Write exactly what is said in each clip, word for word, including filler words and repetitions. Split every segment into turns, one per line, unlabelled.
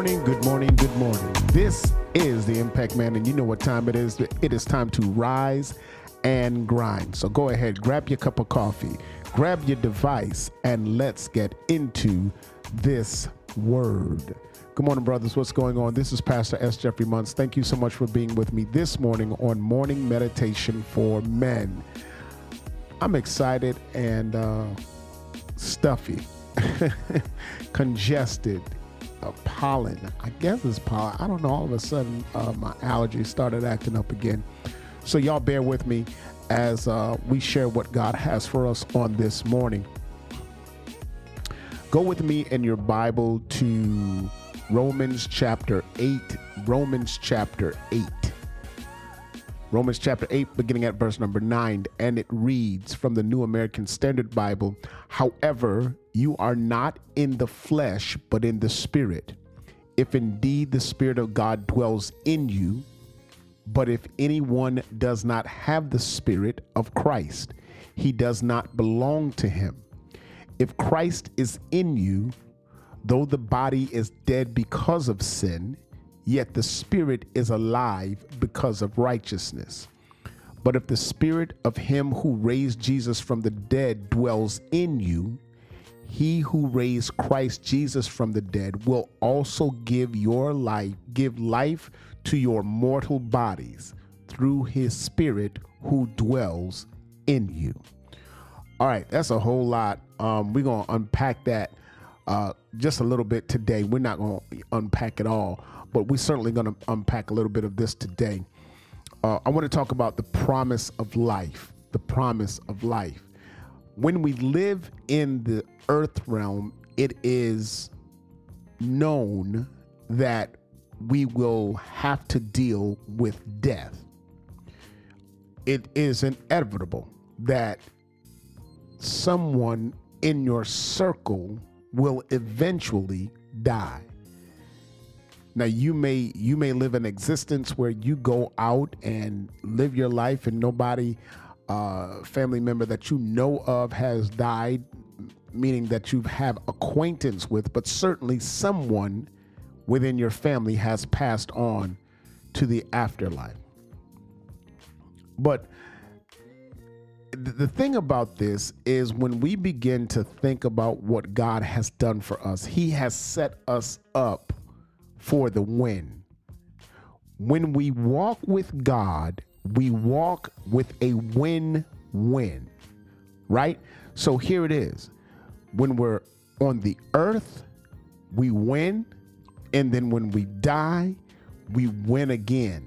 morning, good morning, good morning. This is the Impact Man, and you know what time it is. It is time to rise and grind. So go ahead, grab your cup of coffee, grab your device, and let's get into this word. Good morning, brothers. What's going on? This is Pastor S. Jeffrey Muntz. Thank you so much for being with me this morning on Morning Meditation for Men. I'm excited and uh, stuffy, congested. Uh, pollen. I guess it's pollen. I don't know. All of a sudden, uh, my allergies started acting up again. So y'all bear with me as uh, we share what God has for us on this morning. Go with me in your Bible to Romans chapter eight. Romans chapter eight. Romans chapter eight, beginning at verse number nine, and it reads from the New American Standard Bible, "However, you are not in the flesh, but in the Spirit, if indeed the Spirit of God dwells in you. But if anyone does not have the Spirit of Christ, he does not belong to him. If Christ is in you, though the body is dead because of sin, yet the Spirit is alive because of righteousness. But if the Spirit of him who raised Jesus from the dead dwells in you, he who raised Christ Jesus from the dead will also give your life, give life to your mortal bodies through his Spirit who dwells in you." All right, that's a whole lot. Um, we're going to unpack that uh, just a little bit today. We're not going to unpack it all, but we're certainly going to unpack a little bit of this today. Uh, I want to talk about the promise of life, the promise of life. When we live in the earth realm, it is known that we will have to deal with death. It is inevitable that someone in your circle will eventually die. Now, you may you may live an existence where you go out and live your life and nobody, uh, family member that you know of has died, meaning that you have acquaintance with, but certainly someone within your family has passed on to the afterlife. But the thing about this is when we begin to think about what God has done for us, he has set us up for the win. When we walk with God, we walk with a win-win, right? So here it is. When we're on the earth, we win. And then when we die, we win again.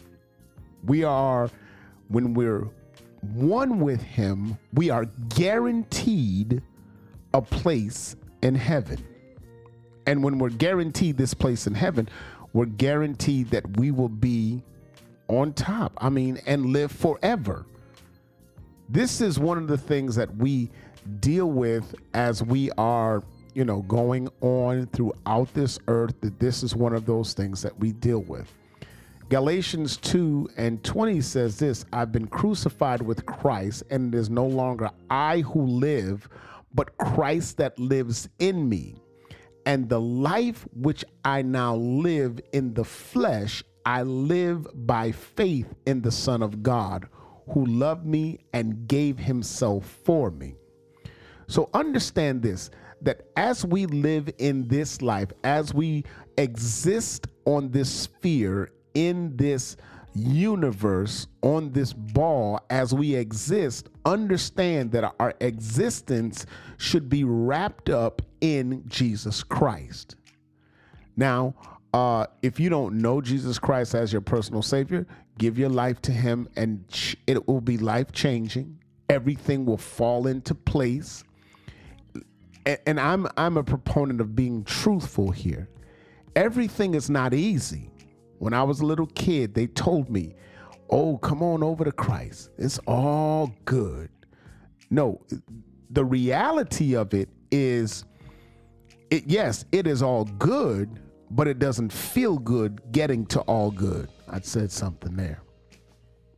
We are, when we're one with him, we are guaranteed a place in heaven. And when we're guaranteed this place in heaven, we're guaranteed that we will be on top. I mean, and live forever. This is one of the things that we deal with as we are, you know, going on throughout this earth, that this is one of those things that we deal with. Galatians two and twenty says this: "I've been crucified with Christ, and it is no longer I who live, but Christ that lives in me. And the life which I now live in the flesh, I live by faith in the Son of God, who loved me and gave himself for me." So understand this, that as we live in this life, as we exist on this sphere, in this universe, on this ball, as we exist, understand that our existence should be wrapped up in Jesus Christ. Now, uh, if you don't know Jesus Christ as your personal Savior, give your life to him and it will be life-changing. Everything will fall into place. And, and I'm I'm a proponent of being truthful here. Everything is not easy. When I was a little kid, they told me, "Oh, come on over to Christ. It's all good." No, the reality of it is, it, yes, it is all good, but it doesn't feel good getting to all good. I said something there.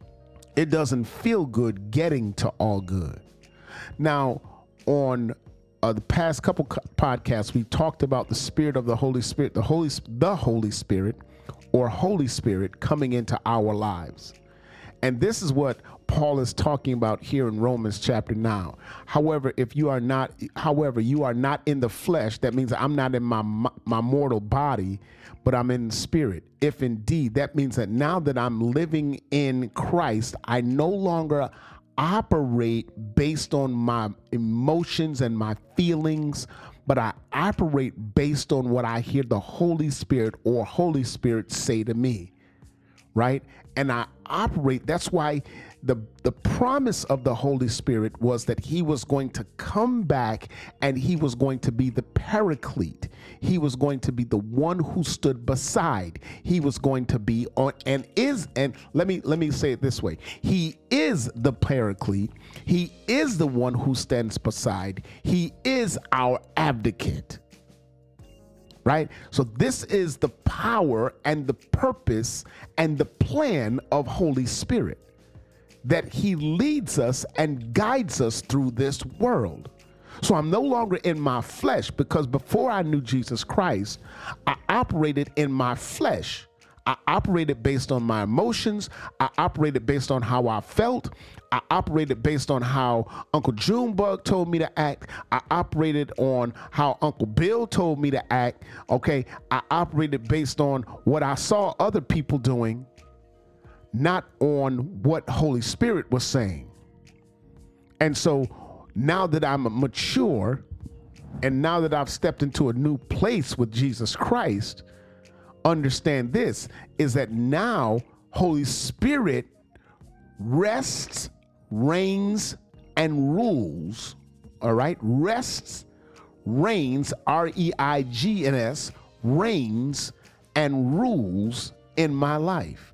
It doesn't feel good getting to all good. Now, on uh, the past couple co- podcasts, we talked about the Spirit of the Holy Spirit, the Holy, the Holy Spirit, or Holy Spirit coming into our lives. And this is what Paul is talking about here in Romans chapter nine. However, if you are not, however, you are not in the flesh, that means I'm not in my, my mortal body, but I'm in the spirit. If indeed, that means that now that I'm living in Christ, I no longer operate based on my emotions and my feelings, but I operate based on what I hear the Holy Spirit or Holy Spirit say to me, right? And I operate, that's why the the promise of the Holy Spirit was that he was going to come back and he was going to be the paraclete. He was going to be the one who stood beside. He was going to be on and is, and let me let me say it this way. He is the paraclete. He is the one who stands beside. He is our advocate. Right? So this is the power and the purpose and the plan of Holy Spirit, that he leads us and guides us through this world. So I'm no longer in my flesh, because before I knew Jesus Christ, I operated in my flesh. I operated based on my emotions. I operated based on how I felt. I operated based on how Uncle Junebug told me to act. I operated on how Uncle Bill told me to act. Okay. I operated based on what I saw other people doing, not on what Holy Spirit was saying. And so now that I'm mature, and now that I've stepped into a new place with Jesus Christ, understand this is that now Holy Spirit rests, reigns, and rules. All right. Rests, reigns, R E I G N S, reigns and rules in my life.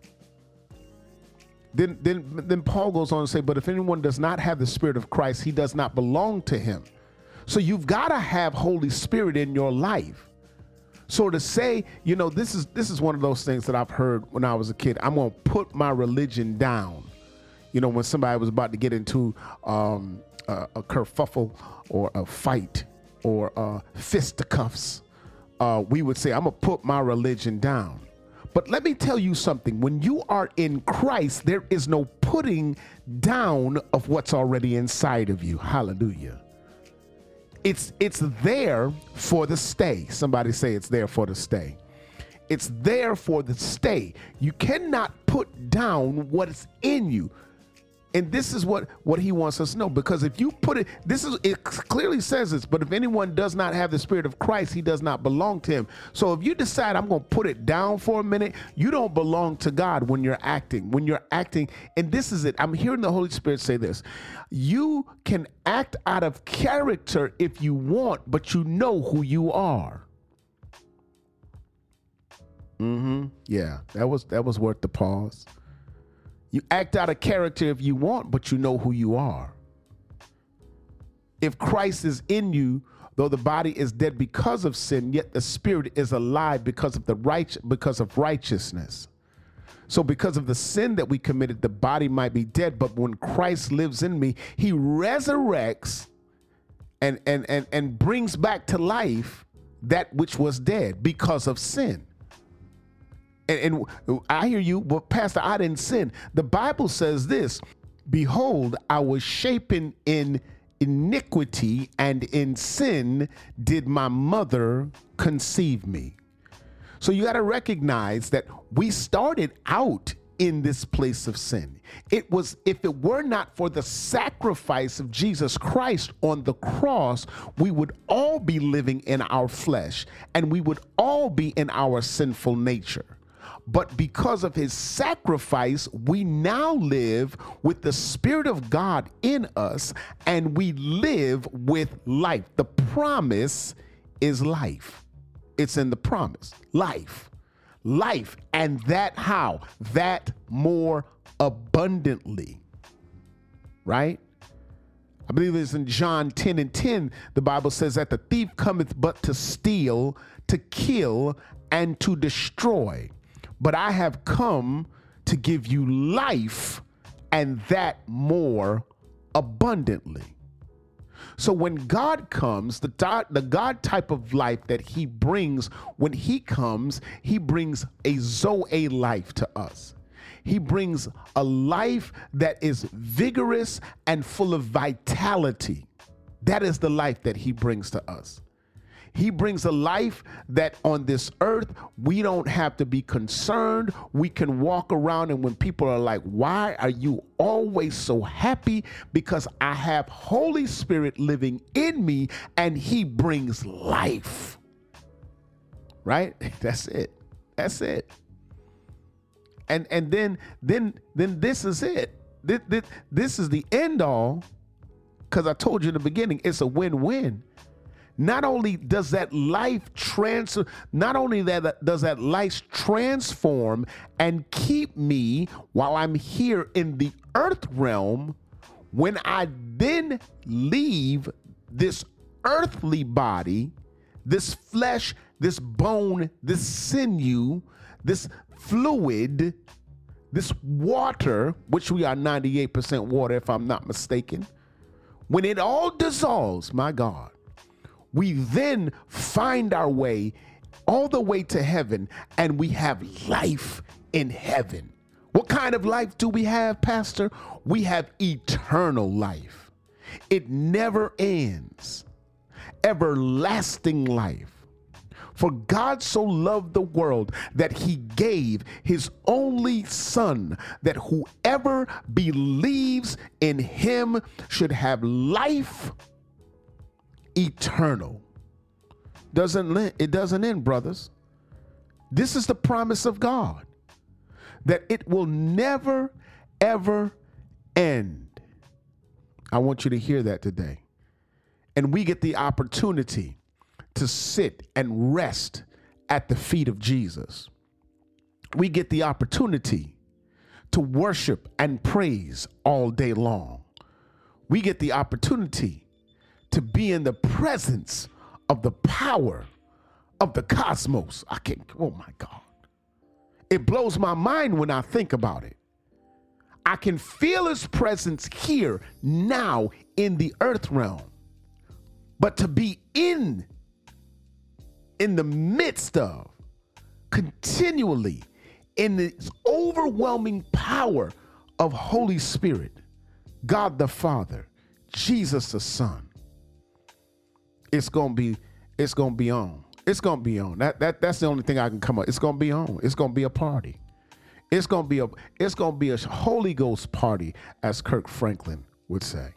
Then, then, then Paul goes on to say, but if anyone does not have the Spirit of Christ, he does not belong to him. So you've got to have Holy Spirit in your life. So to say, you know, this is this is one of those things that I've heard when I was a kid. I'm going to put my religion down. You know, when somebody was about to get into um, a, a kerfuffle or a fight or uh, fisticuffs, uh, we would say, I'm going to put my religion down. But let me tell you something. When you are in Christ, there is no putting down of what's already inside of you. Hallelujah. It's it's there for the stay. Somebody say it's there for the stay. It's there for the stay. You cannot put down what's in you. And this is what, what he wants us to know, because if you put it, this is, it clearly says this, but if anyone does not have the Spirit of Christ, he does not belong to him. So if you decide I'm going to put it down for a minute, you don't belong to God when you're acting, when you're acting. And this is it. I'm hearing the Holy Spirit say this. You can act out of character if you want, but you know who you are. Mm-hmm. Yeah, that was, that was worth the pause. You act out of character if you want, but you know who you are. If Christ is in you, though the body is dead because of sin, yet the spirit is alive because of the right, because of righteousness. So because of the sin that we committed, the body might be dead, but when Christ lives in me, he resurrects and and and, and brings back to life that which was dead because of sin. And, and I hear you, but Pastor, I didn't sin. The Bible says this, behold, I was shapen in iniquity, and in sin did my mother conceive me. So you got to recognize that we started out in this place of sin. It was, if it were not for the sacrifice of Jesus Christ on the cross, we would all be living in our flesh, and we would all be in our sinful nature. But because of his sacrifice, we now live with the Spirit of God in us, and we live with life. The promise is life. It's in the promise. Life. Life. And that how? That more abundantly. Right? I believe it's in John ten and ten. The Bible says that the thief cometh but to steal, to kill, and to destroy. But I have come to give you life, and that more abundantly. So when God comes, the, di- the God type of life that he brings, when he comes, he brings a Zoe life to us. He brings a life that is vigorous and full of vitality. That is the life that he brings to us. He brings a life that on this earth, we don't have to be concerned. We can walk around, and when people are like, why are you always so happy? Because I have Holy Spirit living in me, and he brings life. Right? That's it. That's it. And and then then then this is it. This, this, this is the end all, because I told you in the beginning, it's a win-win. Not only does that life trans, not only that does that life transform and keep me while I'm here in the earth realm, when I then leave this earthly body, this flesh, this bone, this sinew, this fluid, this water, which we are ninety-eight percent water, if I'm not mistaken, when it all dissolves, my God, we then find our way all the way to heaven, and we have life in heaven. What kind of life do we have, Pastor? We have eternal life. It never ends. Everlasting life. For God so loved the world that he gave his only son, that whoever believes in him should have life eternal. Doesn't it doesn't end, brothers. This is the promise of God, that it will never, ever end. I want you to hear that today. And we get the opportunity to sit and rest at the feet of Jesus. We get the opportunity to worship and praise all day long. We get the opportunity to be in the presence of the power of the cosmos. I can't, oh my God. It blows my mind when I think about it. I can feel his presence here now in the earth realm. But to be in, in the midst of, continually, in this overwhelming power of Holy Spirit, God the Father, Jesus the Son, it's gonna be, it's gonna be on. It's gonna be on. That that that's the only thing I can come up. It's gonna be on. It's gonna be a party. It's gonna be a it's gonna be a Holy Ghost party, as Kirk Franklin would say.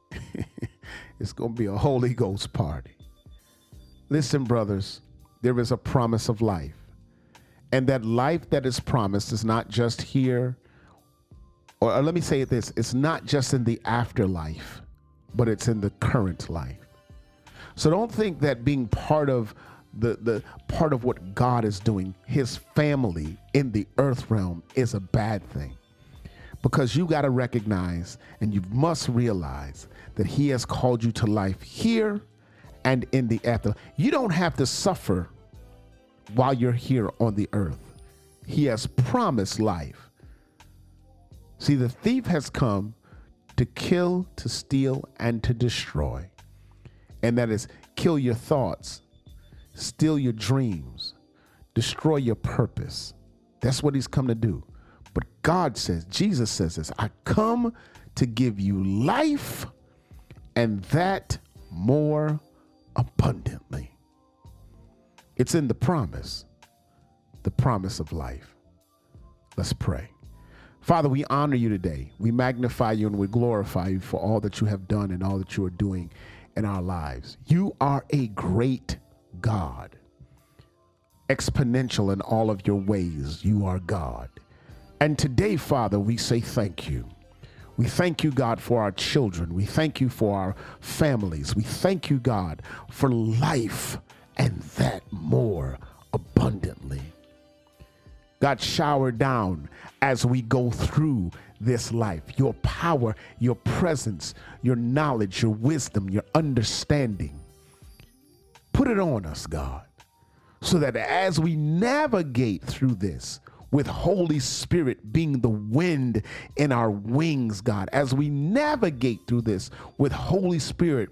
It's gonna be a Holy Ghost party. Listen, brothers, there is a promise of life. And that life that is promised is not just here, or, or let me say it this, it's not just in the afterlife, but it's in the current life. So don't think that being part of the, the part of what God is doing, his family in the earth realm, is a bad thing. Because you got to recognize, and you must realize, that he has called you to life here and in the afterlife. You don't have to suffer while you're here on the earth. He has promised life. See, the thief has come to kill, to steal, and to destroy. And that is kill your thoughts, steal your dreams, destroy your purpose. That's what he's come to do. But God says, Jesus says this, I come to give you life, and that more abundantly. It's in the promise, the promise of life. Let's pray. Father, we honor you today. We magnify you and we glorify you for all that you have done and all that you are doing in our lives. You are a great God, exponential in all of your ways. You are God. And today, Father, we say thank you. We thank you, God, for our children. We thank you for our families. We thank you, God, for life, and that more abundantly. God, shower down as we go through this life, your power, your presence, your knowledge, your wisdom, your understanding. Put it on us, God, so that as we navigate through this, with Holy Spirit being the wind in our wings, God, as we navigate through this with Holy Spirit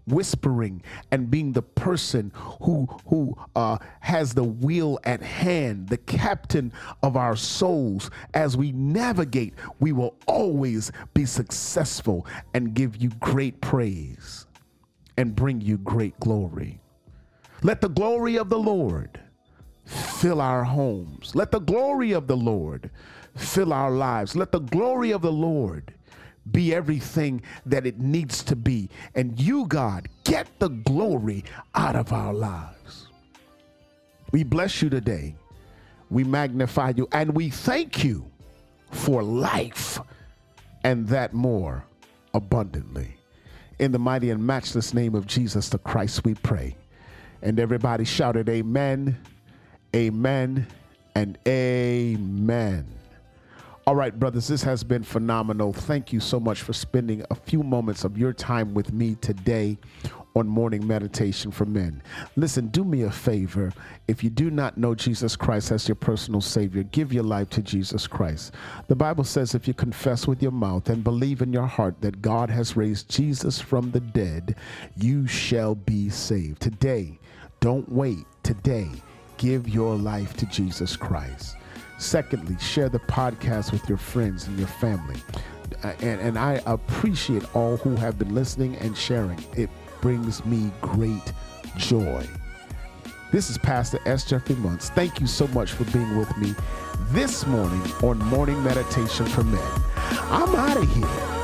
whispering and being the person who, who uh, has the wheel at hand, the captain of our souls. As we navigate, we will always be successful and give you great praise and bring you great glory. Let the glory of the Lord fill our homes. Let the glory of the Lord fill our lives. Let the glory of the Lord be everything that it needs to be. And you, God, get the glory out of our lives. We bless you today. We magnify you and we thank you for life and that more abundantly. In the mighty and matchless name of Jesus the Christ, we pray. And everybody shouted amen, amen, and amen. All right, brothers, this has been phenomenal. Thank you so much for spending a few moments of your time with me today on Morning Meditation for Men. Listen, do me a favor. If you do not know Jesus Christ as your personal Savior, give your life to Jesus Christ. The Bible says if you confess with your mouth and believe in your heart that God has raised Jesus from the dead, you shall be saved. Today, don't wait. Today, give your life to Jesus Christ. Secondly, share the podcast with your friends and your family. Uh, and, and I appreciate all who have been listening and sharing. It brings me great joy. This is Pastor S. Jeffrey Muntz. Thank you so much for being with me this morning on Morning Meditation for Men. I'm out of here.